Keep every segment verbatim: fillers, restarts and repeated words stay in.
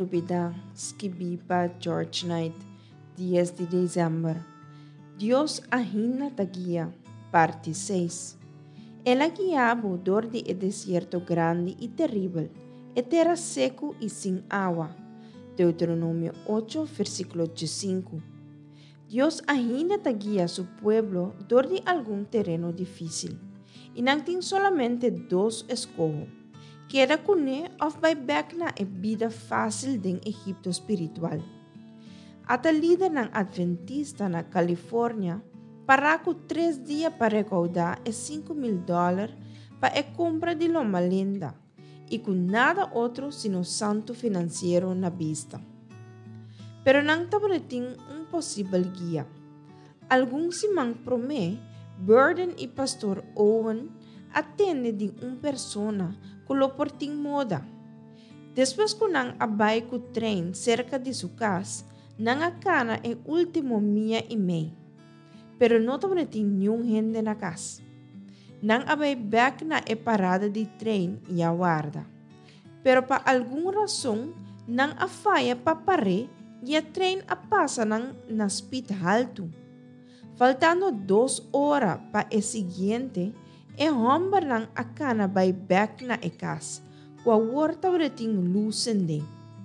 lubida skibipa George Knight, diez de dezembro. Dios ahina ta guia, parte seis. Ela guiaba dor de el desierto grande y terrible, e terra seco y sin agua. Deuteronomio ocho, versículo cinco. Dios ahina ta guia su pueblo dor de algún terreno difícil, y não tem solamente dos escojo. Queda con él of by back na e vida fácil den Egipto espiritual. Ata líder ng Adventista na California, para ko tres dias para recaudar e cinco mil dólares para e compra de Loma Linda, e com nada outro sino santo financeiro na vista. Pero não tabrating um possível guia. Alguns simang promê, Burden e Pastor Owen atende de uma persona que lo porting moda. Depois que nang abay ko trem cerca de sua casa, nang akana e último mia e meio. Pero não tabrating nenhum gente na casa. Nang abay back na e parada de trem e aguarda. Pero pa alguma razão, nang afaya pa pare e a trem a passa nang na speed alto. Faltando duas horas pa e seguinte, e homem nang akana bay back na e casa, kwa warta breting lucende.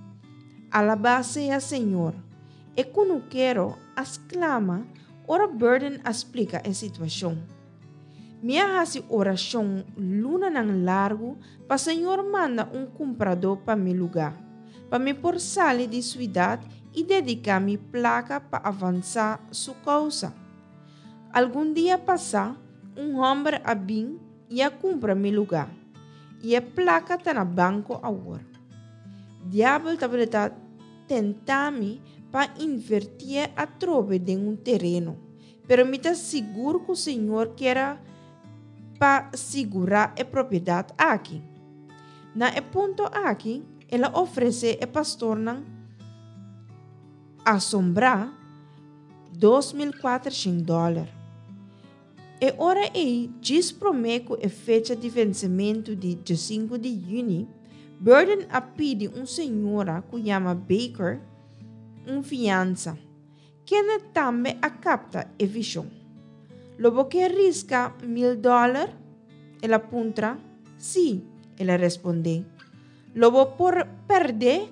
Alabase a Senhor, e kuno quero exclama, ora Burden explica a situação. Minha hasi oração luna nang largo, pa Senhor manda um comprador pa mi lugar, pa mi por salir de cidade e dedicar mi placa pa avançar sua causa. Algum dia passar, um homem a bem e a compra mi lugar, e a placa tá na banco agora. Diabo tá para tentar-me para invertir a trobe de um terreno, pero me tá seguro que o Senhor quer para segurar a propriedade aqui. Na e ponto aqui, ela oferece a pastor não assombrar dois mil e quatrocentos dólares. E ora aí, diz prometo a fecha de vencimento de cinco de junho, Burden a pede uma senhora que chama Baker uma fiança, que também a capta a visão. Lobo que risca mil dólares? Ela apunta, sim, ela responde. Lobo por perder?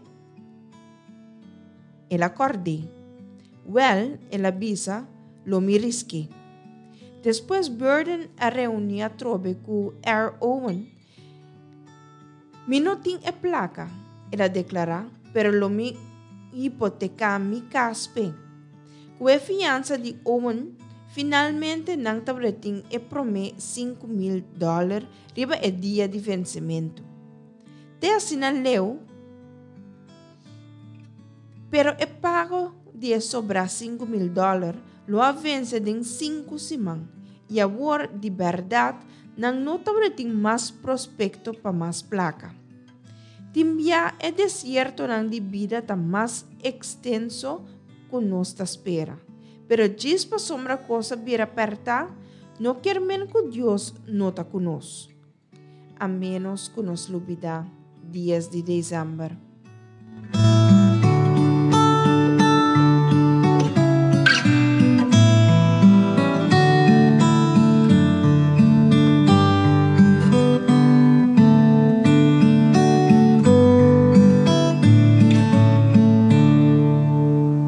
Ela acorde. Well, ela avisa, lo me risque. Depois Burden a reunir a trobe com R. Owen. Mi não tem a placa, ela declara, pero lo me hipoteca mi caspe. Com a fiança de Owen, finalmente não tabreting e promete cinco mil dólares riba e dia de vencimento. Te assina leu, pero e pago de sobrar cinco mil dólares lo avance de cinco semanas e agora de verdade não notabreting mais prospecto para mais placa. Timbia é desierto não de vida tá mais extenso que nós ta espera. Pero diz para sombra coisa vir apertar, não quer menos que Deus nota conosco. A menos que nos lubida dias de dezembro.